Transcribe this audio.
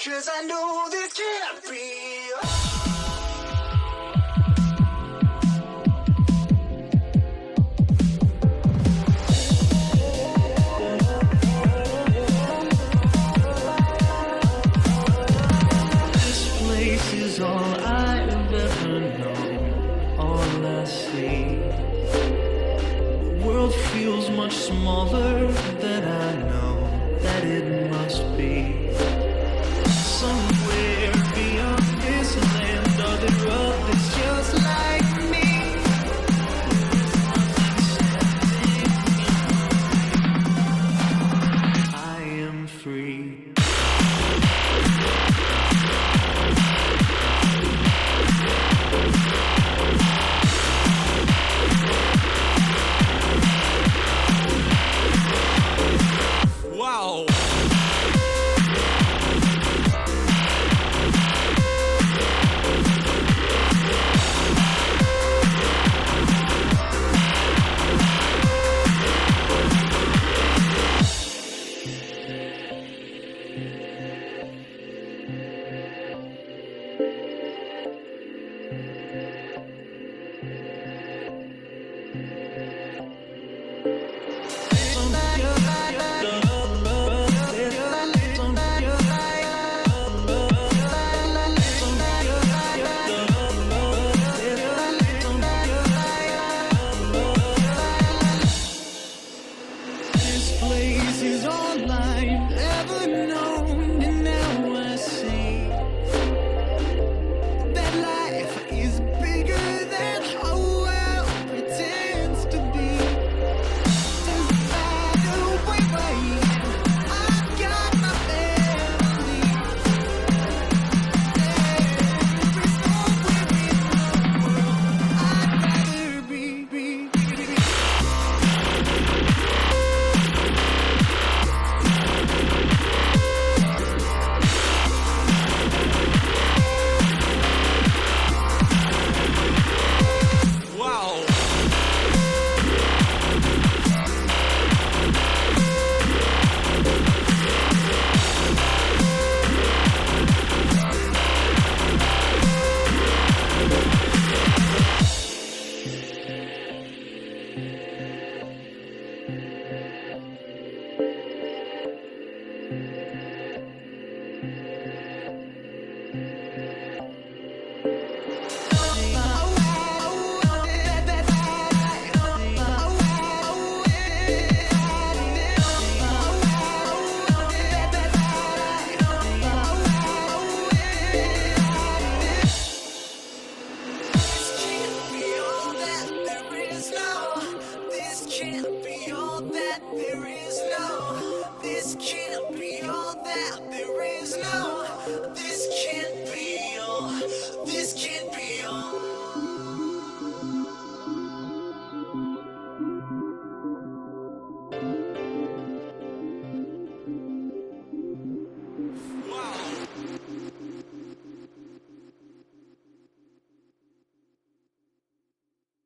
'Cause I know this can't be. This place is all I've ever known, all I see. The world feels much smaller than I know that it must be. Somewhere beyond this land, are there others just like me? I am free. Wow. This place is all I've ever known, and now I see that life is bigger than how well pretends to be. Despite where I am, I've got my family. There is nowhere in the world I'd rather be. Wow.